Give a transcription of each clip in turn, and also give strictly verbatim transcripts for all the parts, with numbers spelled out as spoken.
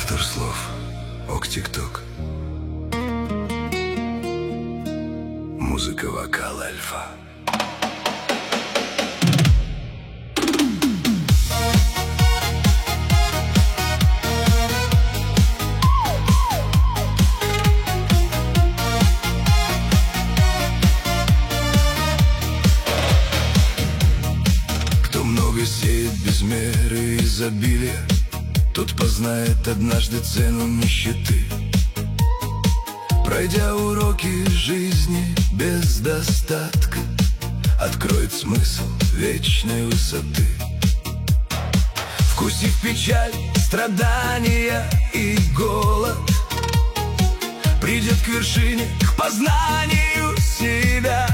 Автор слов ОкТикТок. Музыка, вокал, альфа. Кто много сеет без меры и изобилия, тот познает однажды цену нищеты. Пройдя уроки жизни без достатка, откроет смысл вечной высоты. Вкусив печаль, страдания и голод, придет к вершине, к познанию себя.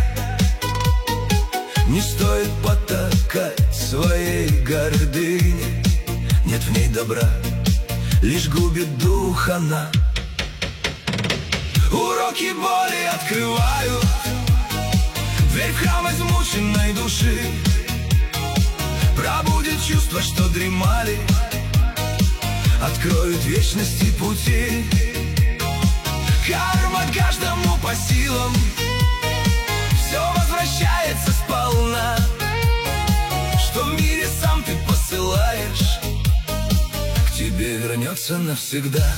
Не стоит потакать своей гордыне, нет в ней добра, лишь губит дух она. Уроки боли открывают дверь в храм измученной души. Пробудит чувства, что дремали, откроют вечности пути. Карма каждому по силам, все возвращается сполна. Что в мире сам ты посылаешь, к тебе вернется навсегда.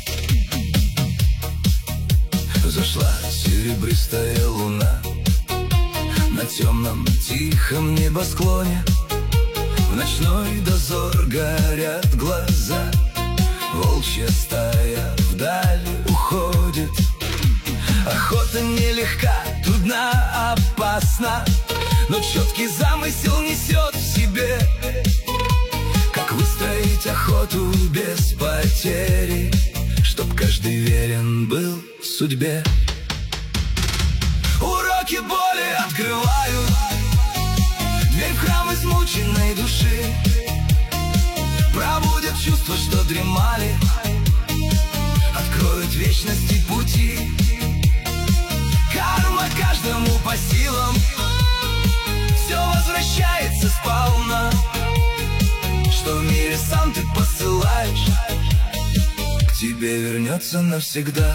Зашла серебристая луна на темном тихом небосклоне. В ночной дозор горят глаза, волчья стая вдаль уходит. Охота нелегка, трудна, опасна, но четкий замысел несет в себе, как выстроить охоту без потери, чтоб каждый верен был судьбе. Уроки боли открывают дверь в храм измученной души. Пробудят чувства, что дремали, откроют вечности пути. Карма каждому по силам, все возвращается сполна. Что в мире сам ты посылаешь, к тебе вернется навсегда.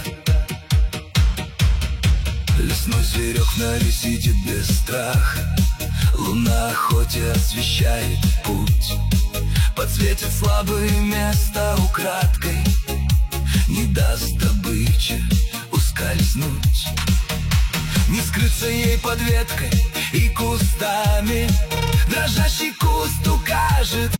Лесной зверек вновь сидит без страха, луна охоте освещает путь. Подсветит слабые места украдкой, не даст добыче ускользнуть. Не скрыться ей под веткой и кустами, дрожащий куст укажет